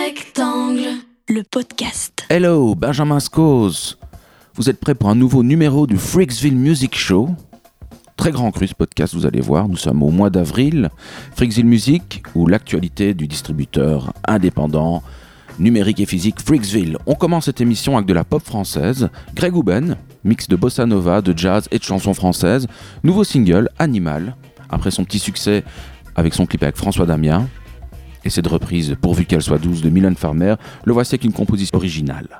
Rectangle, le podcast. Hello, Benjamin Scose. Vous êtes prêts pour un nouveau numéro du Freaksville Music Show? Très grand cru ce podcast, vous allez voir. Nous sommes au mois d'avril. Freaksville Music, ou l'actualité du distributeur indépendant, numérique et physique Freaksville. On commence cette émission avec de la pop française. Greg Houben, mix de bossa nova, de jazz et de chansons françaises. Nouveau single, Animal, après son petit succès avec son clip avec François Damien. Et cette reprise, pourvu qu'elle soit douce, de Mylène Farmer, le voici avec une composition originale.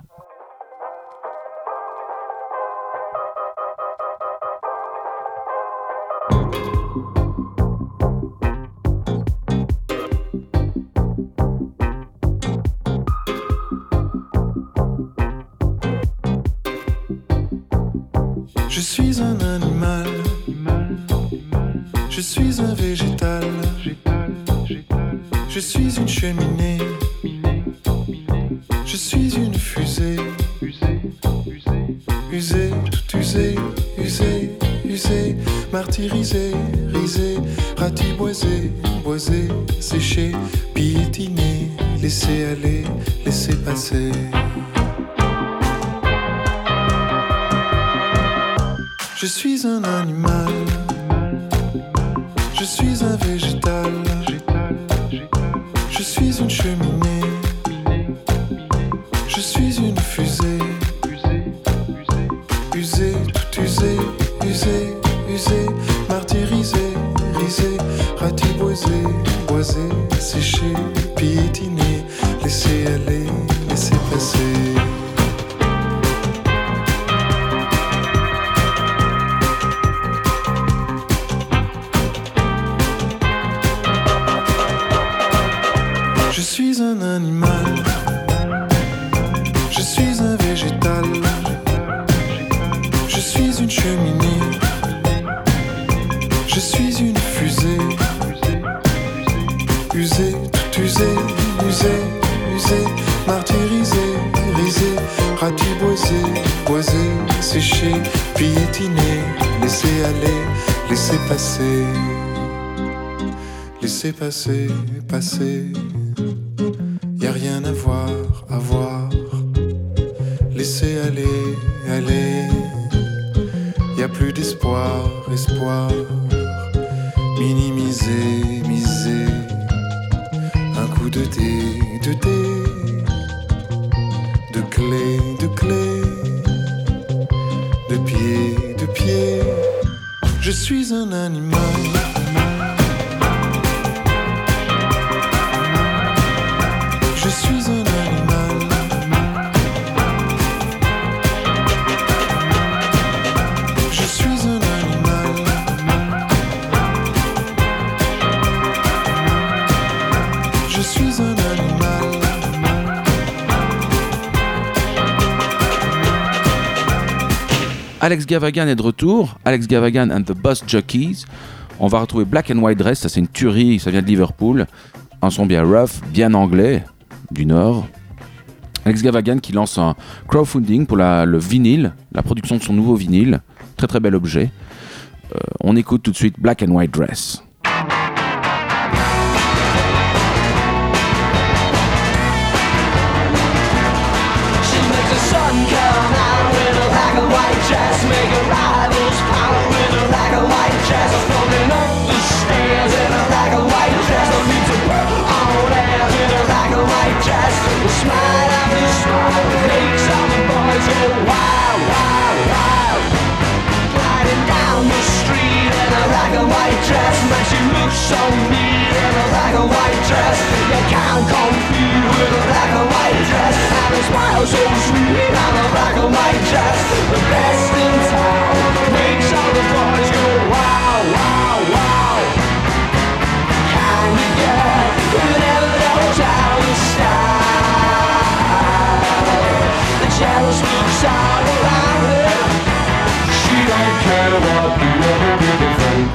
Je suis un animal, je suis un végétal, je suis une cheminée, je suis une fusée, usée, tout usée, usée, usée, martyrisée, risée, ratiboisée, boisée, séchée, piétinée, laissée aller, laissée passer. Je suis un animal, je suis un végétal, je suis une cheminée, je suis une fusée, usée, tout usée, usée, usée, martyrisée, risée, ratiboisée, boisée, séchée, piétinée, laissée aller, laissée passer. Je suis un animal, je suis un végétal, je suis une cheminée, je suis une fusée, usée, tout usée, usée, usée, martyrisée, risée, ratiboisée, boisée, séchée, piétinée, laissée aller, laissée passer, laissez passer, passer. Y'a rien à voir, à voir. Laissez aller, aller. Y'a plus d'espoir, espoir. Minimiser, miser. Un coup de dé, de dé. De clé, de clé. De pied, de pied. Je suis un animal. Je suis un animal. Je suis un animal. Je suis un animal. Alex Gavagan est de retour. Alex Gavagan and the Bus Jockeys. On va retrouver Black and White Dress, ça c'est une tuerie, ça vient de Liverpool. Un son bien rough, bien anglais. Du Nord. Alex Gavagan qui lance un crowdfunding pour le vinyle, la production de son nouveau vinyle. Très très bel objet. On écoute tout de suite Black and White Dress. She makes the sun come out with a black and white dress. Make her rivals power with a black and white dress. Falling up the stairs in a black and white dress. Don't need to put on airs in a black and white dress. The smile after smile makes all the boys go wild, wild, wild. Gliding down the street in a black and white dress. Man, she looks so neat in a black and white dress. You can't compete with a black and white dress. And a smile so sweet on a black and white dress. The best in town makes all the boys go wow, wow, wow. Can you get who never knows how to style? The jealous looks all around her. She don't care about the other thing.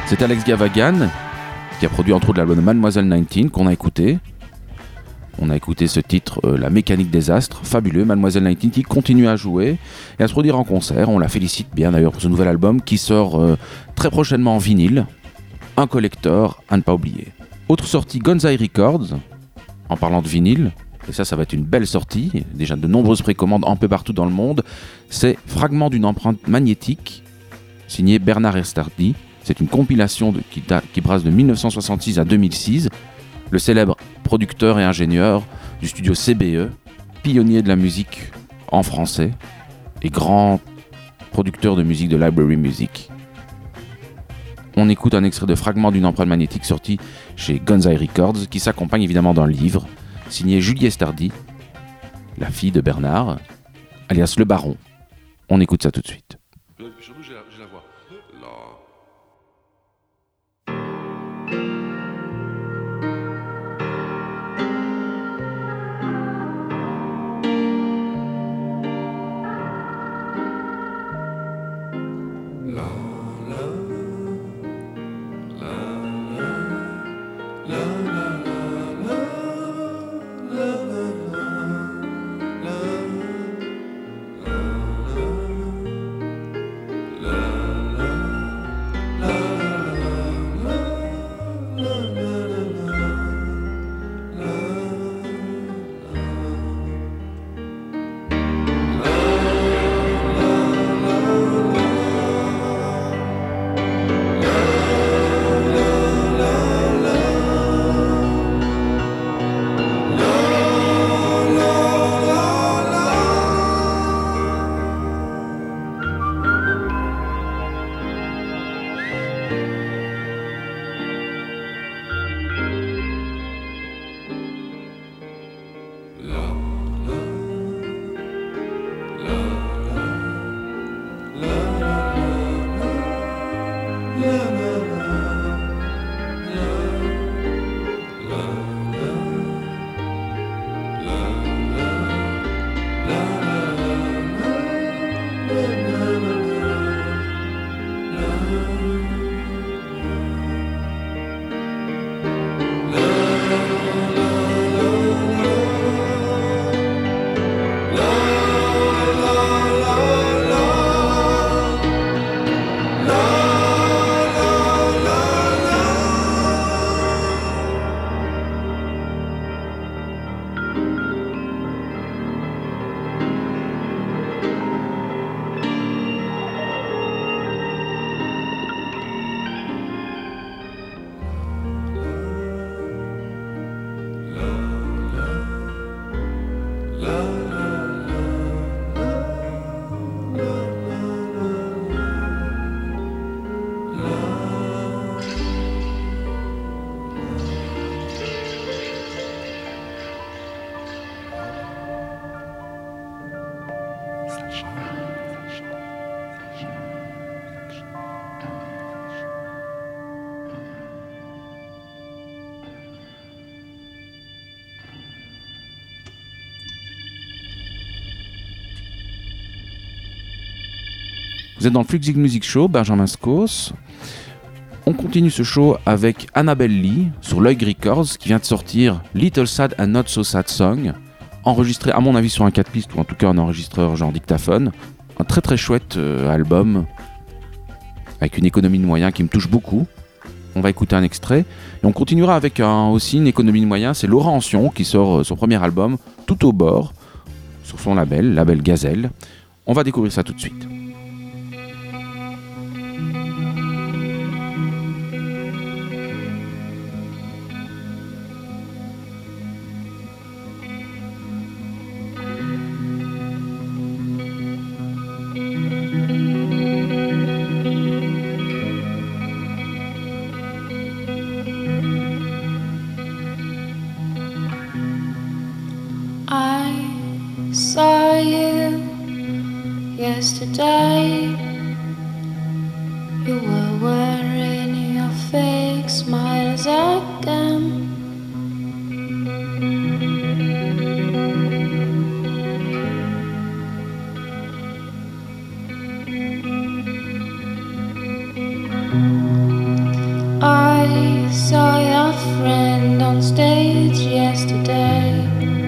C'est Alex Gavagan qui a produit entre autres l'album de Mademoiselle 19 qu'on a écouté. On a écouté ce titre, La mécanique des astres, fabuleux. Mademoiselle 19 qui continue à jouer et à se produire en concert. On la félicite bien d'ailleurs pour ce nouvel album qui sort très prochainement en vinyle. Un collector à ne pas oublier. Autre sortie, Gonzai Records, en parlant de vinyle. Et ça va être une belle sortie, déjà de nombreuses précommandes un peu partout dans le monde. C'est Fragment d'une empreinte magnétique, signé Bernard Herstardi. C'est une compilation qui brasse de 1966 à 2006. Le célèbre producteur et ingénieur du studio CBE, pionnier de la musique en français et grand producteur de musique de library music. On écoute un extrait de Fragment d'une empreinte magnétique sorti chez Gonzai Records qui s'accompagne évidemment d'un livre signé Julie Estardi, la fille de Bernard, alias le baron. On écoute ça tout de suite. Surtout, j'ai la voix. Là. Vous êtes dans le Freaks Music Show, Benjamin Scos. On continue ce show avec Annabelle Lee sur Loig Records qui vient de sortir Little Sad and Not So Sad Song, enregistré à mon avis sur un 4 pistes ou en tout cas un enregistreur genre dictaphone. Un très très chouette album avec une économie de moyens qui me touche beaucoup. On va écouter un extrait et on continuera avec aussi une économie de moyens. C'est Laura Ancion qui sort son premier album Tout au bord sur son label Gazelle. On va découvrir ça tout de suite. Saw you yesterday. You were wearing your fake smiles again. I saw your friend on stage yesterday.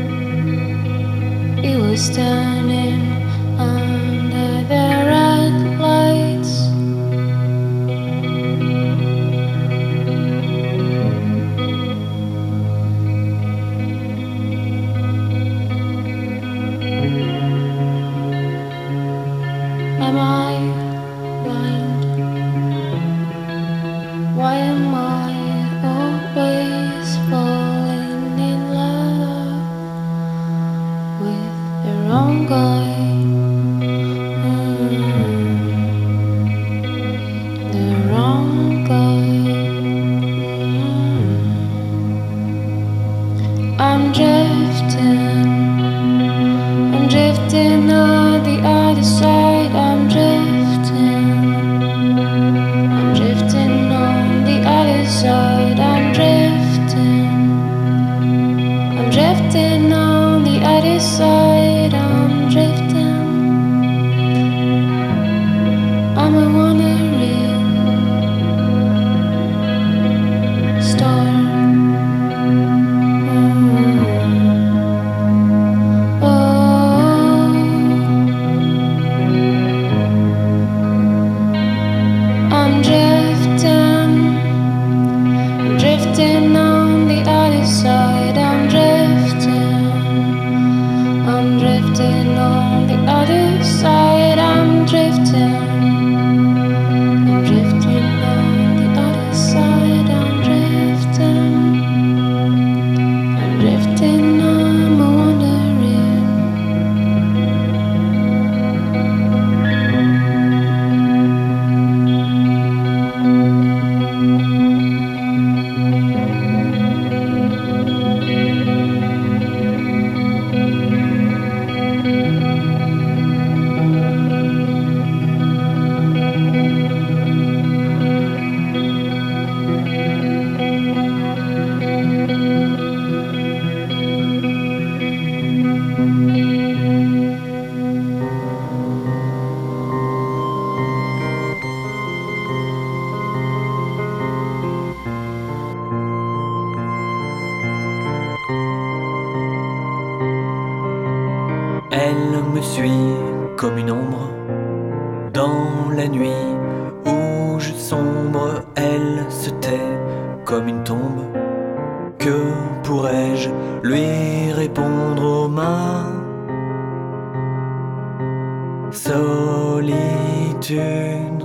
He was standing under the red lights. Am I blind? Why am I always falling in love with the wrong guy? The wrong guy. I'm drifting on the other side. I'm drifting on the other side. I'm drifting on the other side. I'm drifting. I'm a wandering star. I'm drifting on the other side. I'm drifting on the other side. I'm drifting on the other side. I'm drifting, I'm a wandering. Elle me suit comme une ombre dans la nuit où je sombre. Elle se tait comme une tombe. Que pourrais-je lui répondre aux mains? Solitude.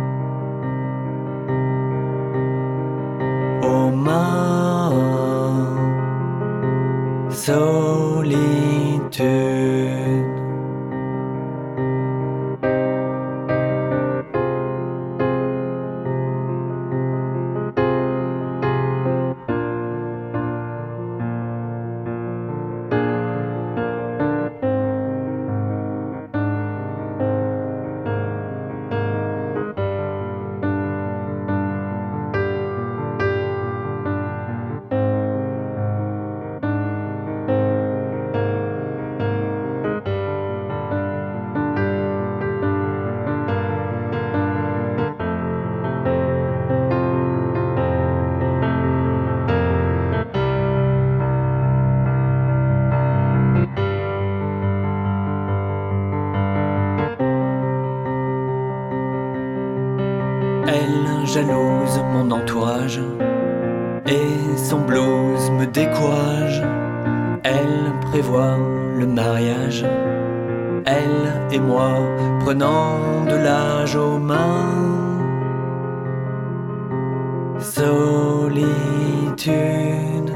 Aux mains. Solitude. Elle jalouse mon entourage et son blues me décourage. Elle prévoit le mariage, elle et moi prenant de l'âge aux mains. Solitude.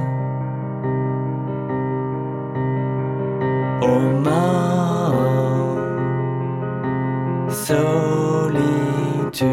Aux mains. Solitude.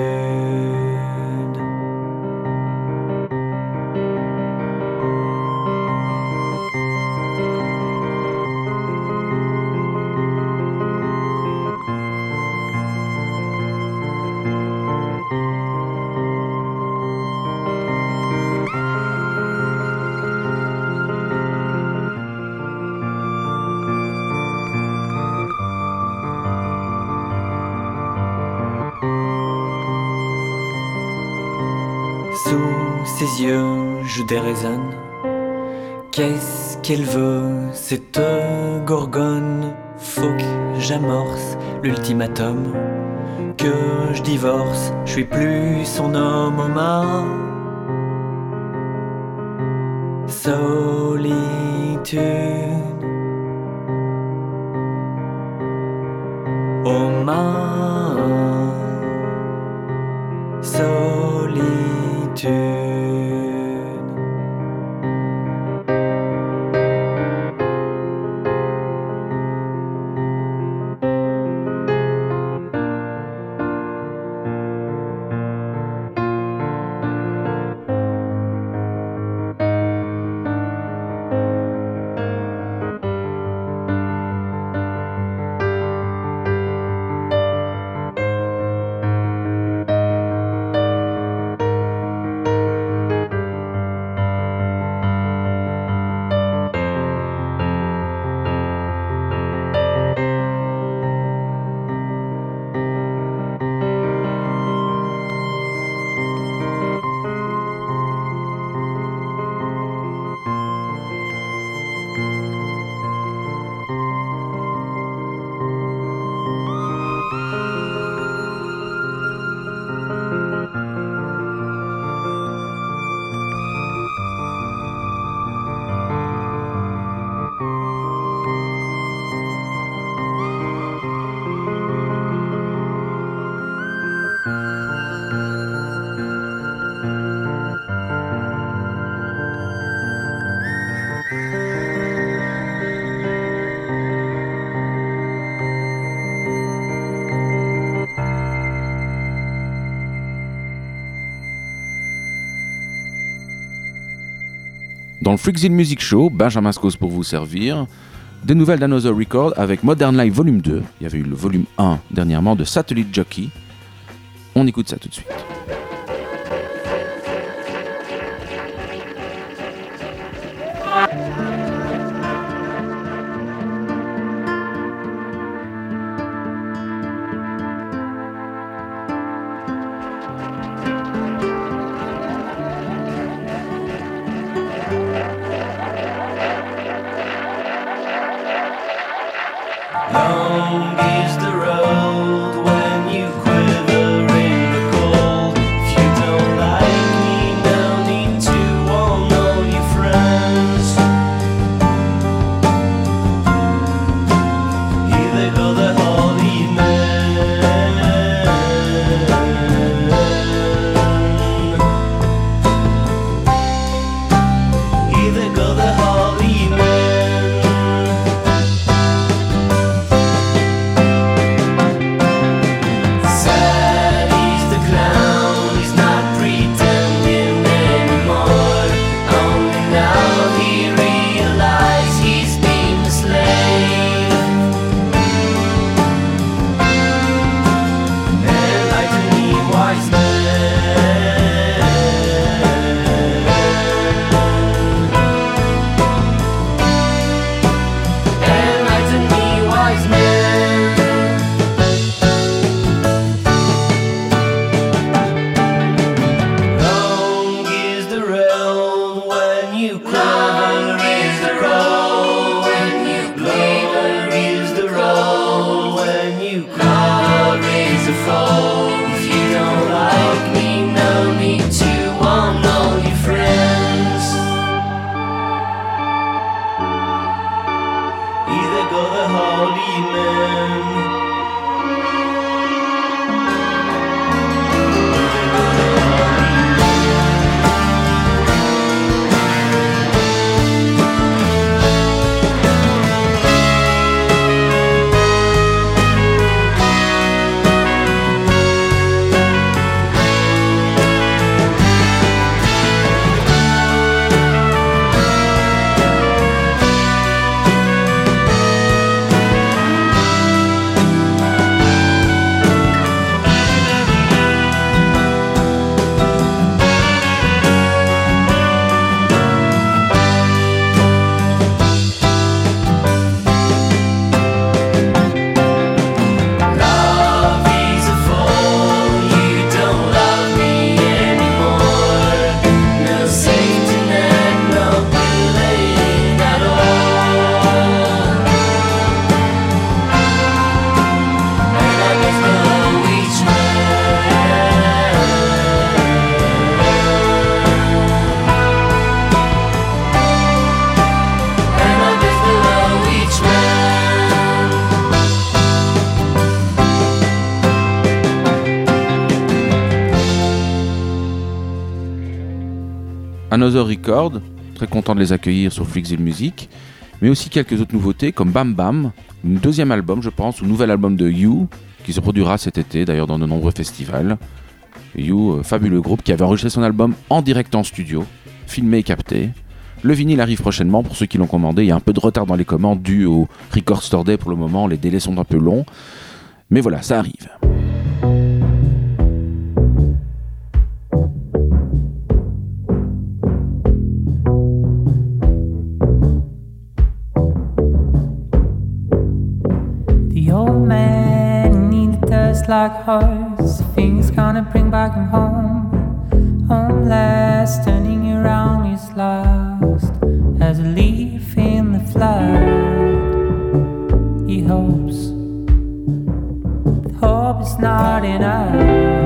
Sous ses yeux, je déraisonne. Qu'est-ce qu'elle veut, cette gorgone? Faut que j'amorce l'ultimatum, que je divorce, je suis plus son homme aux mains. Solitude. Aux mains. Solitude. Dans le Freakzilla Music Show, Benjamin Skos pour vous servir. Des nouvelles d'Another Record avec Modern Life Volume 2. Il y avait eu le volume 1 dernièrement de Satellite Jockey. On écoute ça tout de suite. Long is the road when you quiver in the cold. Another Record, très content de les accueillir sur Freaksville Music, mais aussi quelques autres nouveautés comme Bam Bam, un deuxième album je pense, ou nouvel album de You, qui se produira cet été d'ailleurs dans de nombreux festivals. You, fabuleux groupe qui avait enregistré son album en direct en studio, filmé et capté. Le vinyle arrive prochainement pour ceux qui l'ont commandé, il y a un peu de retard dans les commandes dû au Record Store Day pour le moment, les délais sont un peu longs, mais voilà, ça arrive. Old man needed dust like hers. Things gonna bring back him home. Home last, turning around is lost as a leaf in the flood. He hopes, but hope is not enough.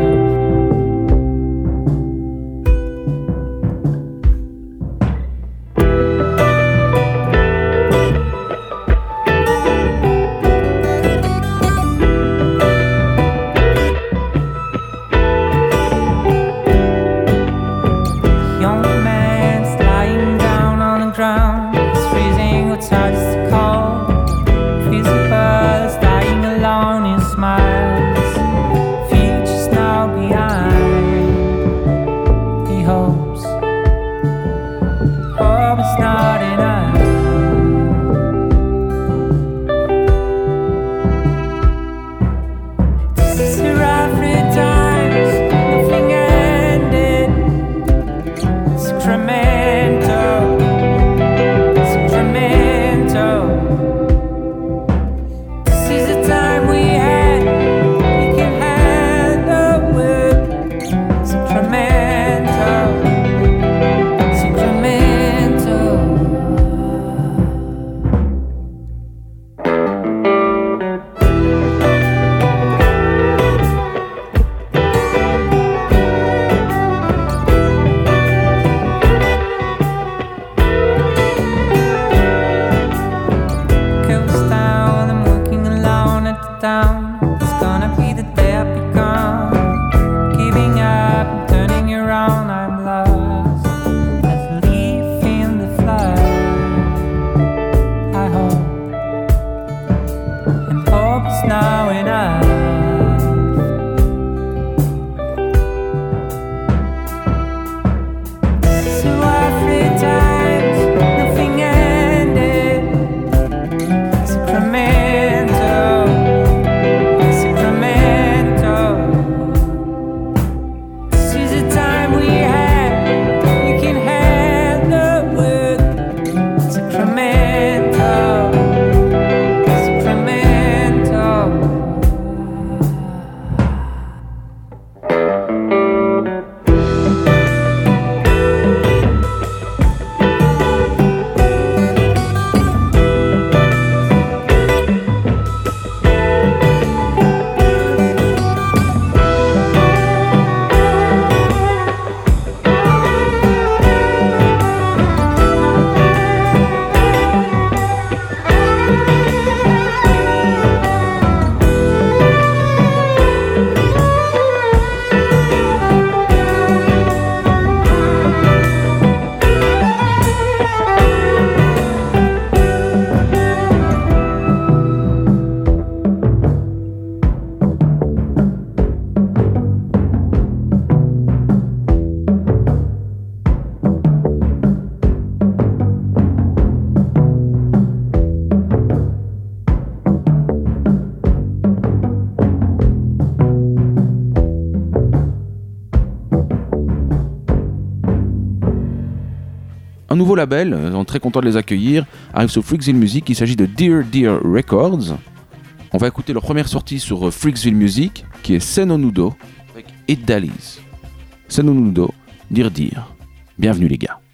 Un nouveau label, on est très content de les accueillir, arrive sur Freaksville Music, il s'agit de Dear Dear Records. On va écouter leur première sortie sur Freaksville Music, qui est Seno Nudo, avec It Dallies. Seno Nudo, Dear Dear. Bienvenue les gars.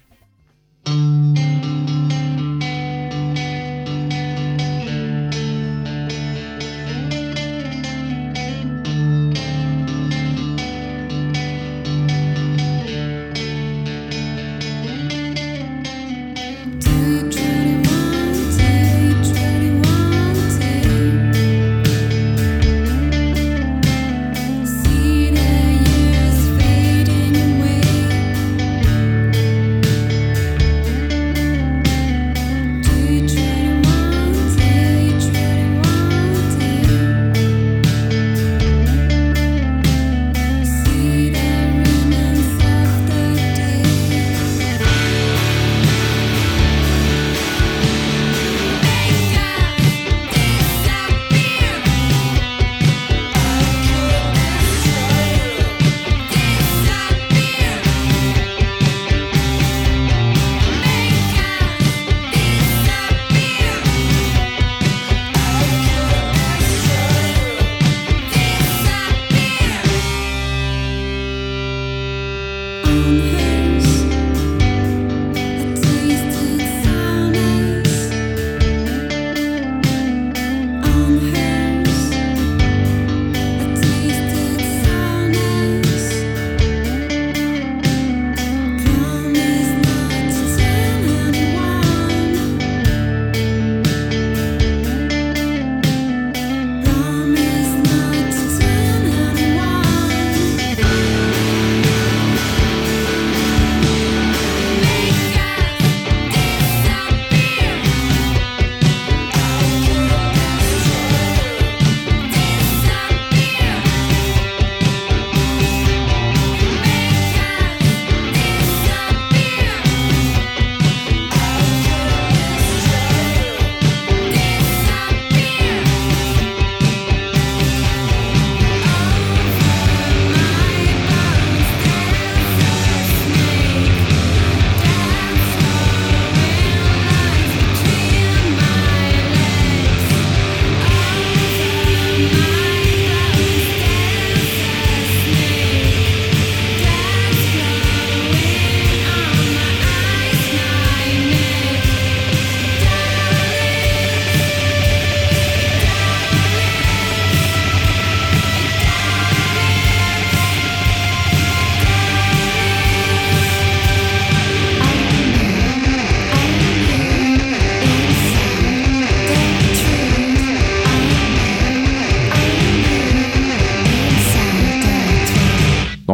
See the years fading away.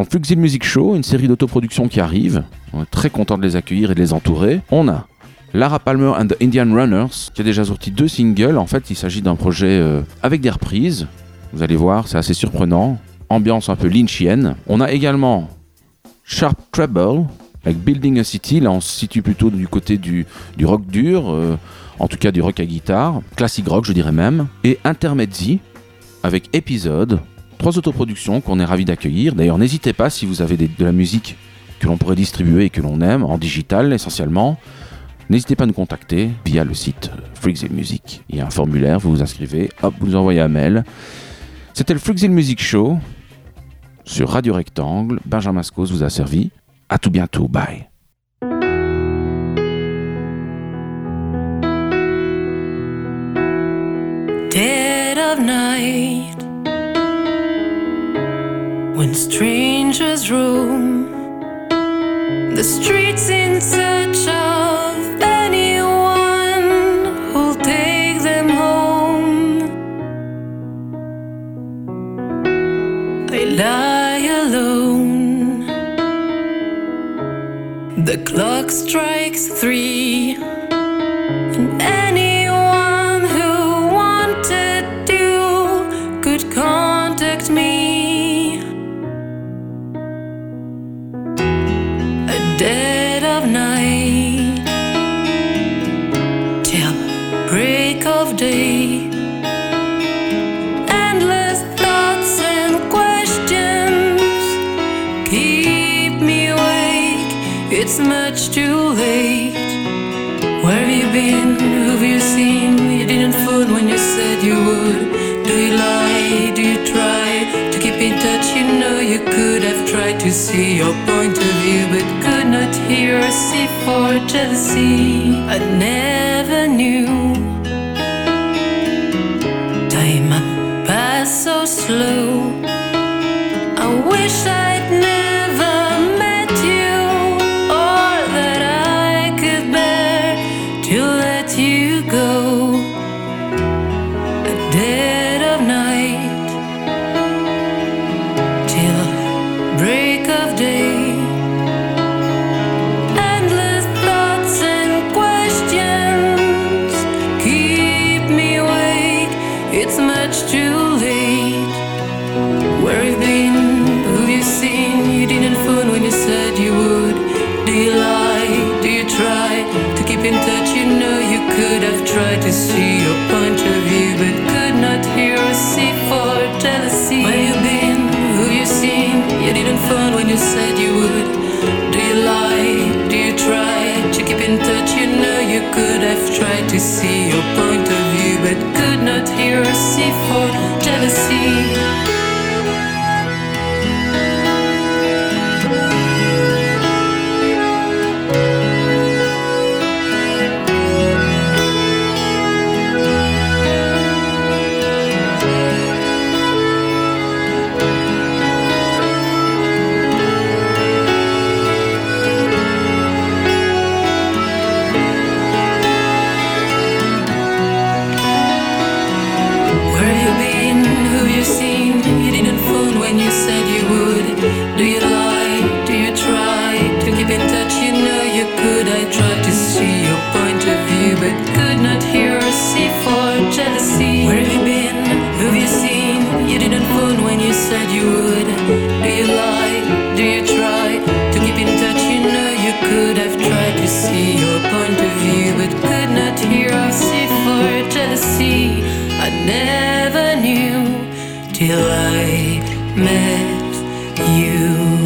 Freaksville Music Show, une série d'autoproduction qui arrive. On est très content de les accueillir et de les entourer. On a Lara Palmer and the Indian Runners, qui a déjà sorti 2 singles. En fait, il s'agit d'un projet avec des reprises. Vous allez voir, c'est assez surprenant. Ambiance un peu lynchienne. On a également Sharp Treble avec Building a City. Là, on se situe plutôt du côté du rock dur, en tout cas du rock à guitare. Classic rock, je dirais même. Et Intermezzi avec Épisode. 3 autoproductions qu'on est ravis d'accueillir. D'ailleurs, n'hésitez pas si vous avez de la musique que l'on pourrait distribuer et que l'on aime, en digital essentiellement. N'hésitez pas à nous contacter via le site Freaksville Music. Il y a un formulaire, vous vous inscrivez, hop, vous nous envoyez un mail. C'était le Freaksville Music Show sur Radio Rectangle. Benjamin Scos vous a servi. À tout bientôt, bye. Dead of night, when strangers roam the streets in search of anyone who'll take them home, I lie alone. The clock strikes 3, and anyone who wanted to could contact me. A dead of night till break of day. Endless thoughts and questions keep me awake. It's much too late. Where have you been? Who have you seen? You didn't phone when you said you would. Do you lie? Do you try to keep in touch? You know you could have tried to see your point of view, but could not hear or see for jealousy. I never knew time passed so slow. I wish I'd never met you, or that I could bear to let you go. A dead of night till break of day. Endless thoughts and questions keep me awake. It's much too late. Where have you been? Who've you seen? You didn't phone when you said you would. Do you lie? Do you try to keep in touch? You know you could have tried to see your point of view, but could not hear or see for jealousy. Where you been? Who've you seen? You didn't phone when you said you would. Do you lie? Do you try to keep in touch? You know you could have tried to see your point of view, but could not hear or see for jealousy. Do you lie? Do you try to keep in touch? You know you could. I tried to see your point of view, but could not hear or see for jealousy. Where have you been? Who have you seen? You didn't phone when you said you would. Do you lie? Do you try to keep in touch? You know you could have tried to see your point of view, but could not hear or see for jealousy. I never knew till I met you.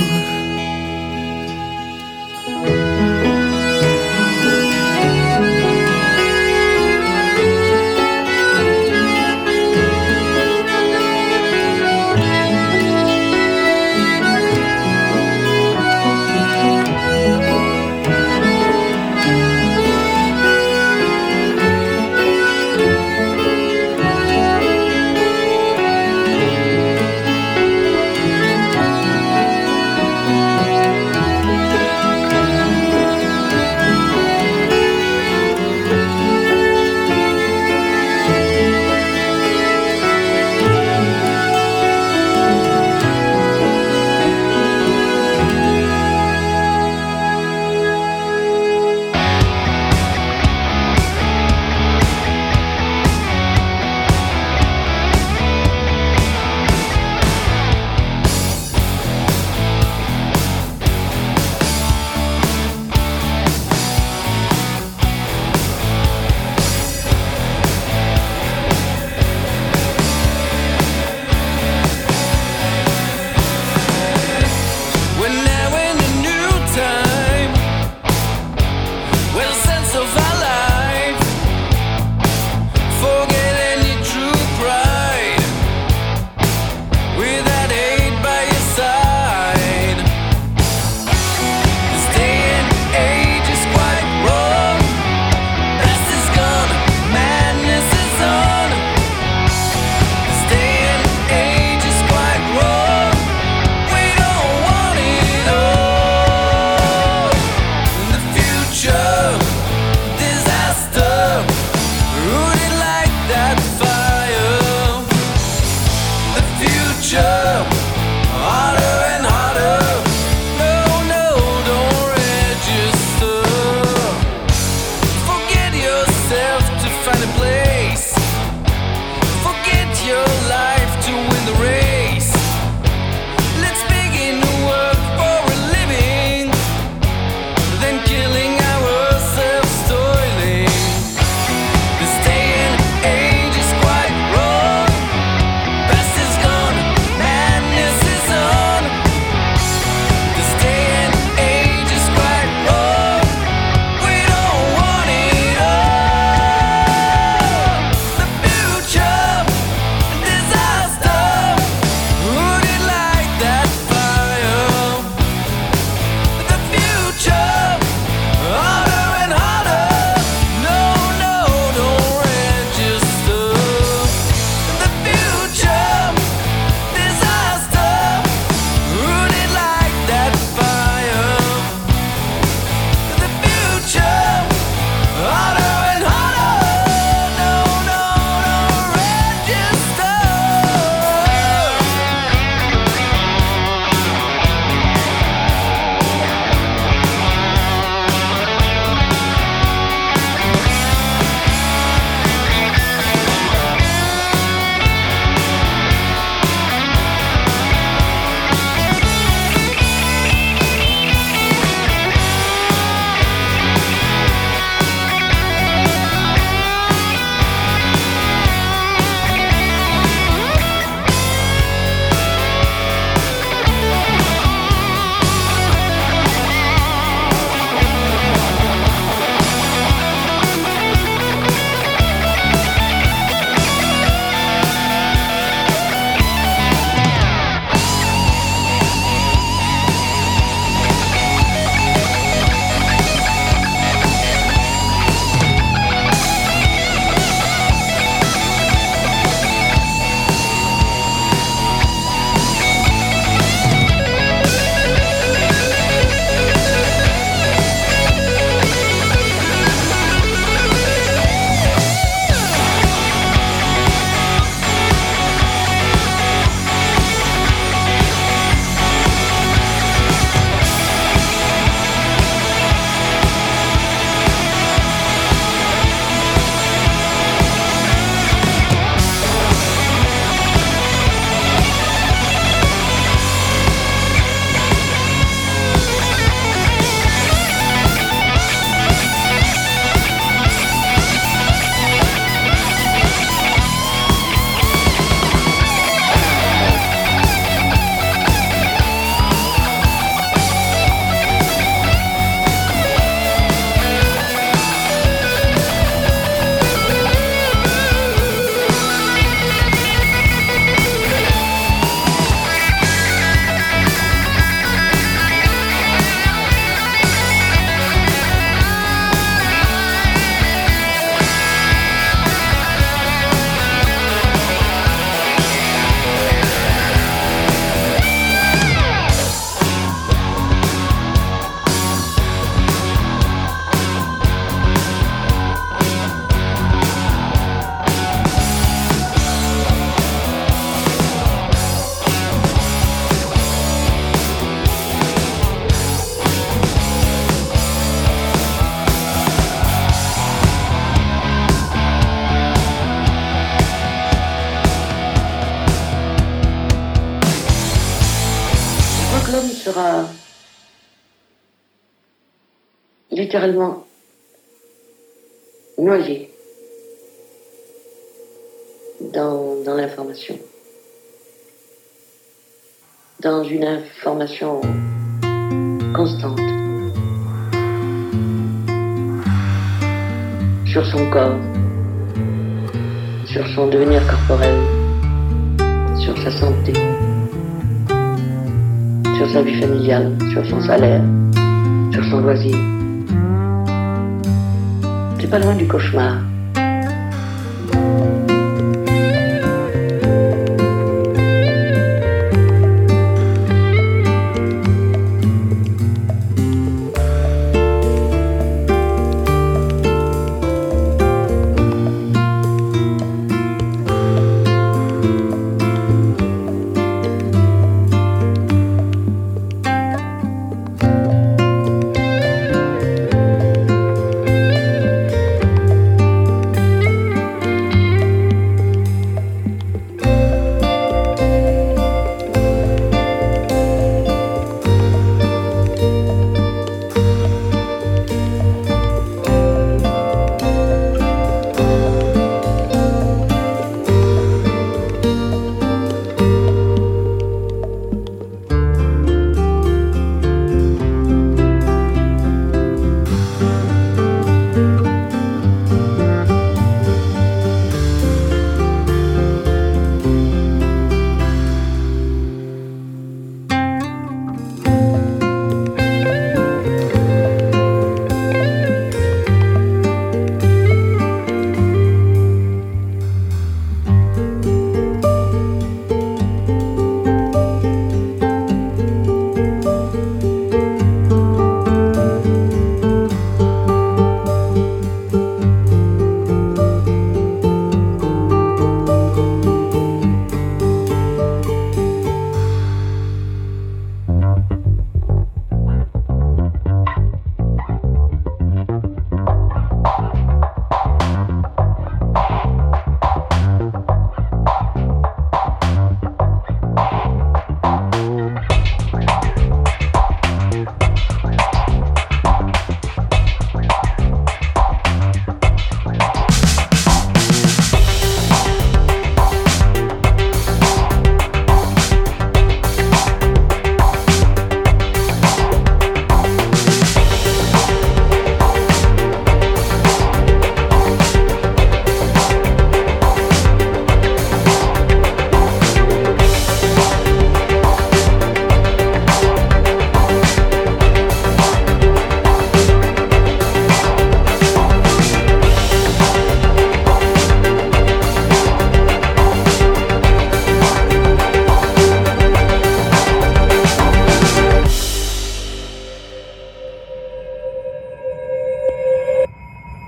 littéralement noyé dans l'information. Dans une information constante sur son corps, sur son devenir corporel, sur sa santé, sur sa vie familiale, sur son salaire, sur son loisir. C'est pas loin du cauchemar.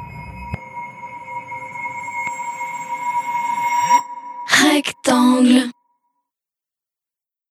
Rectangle.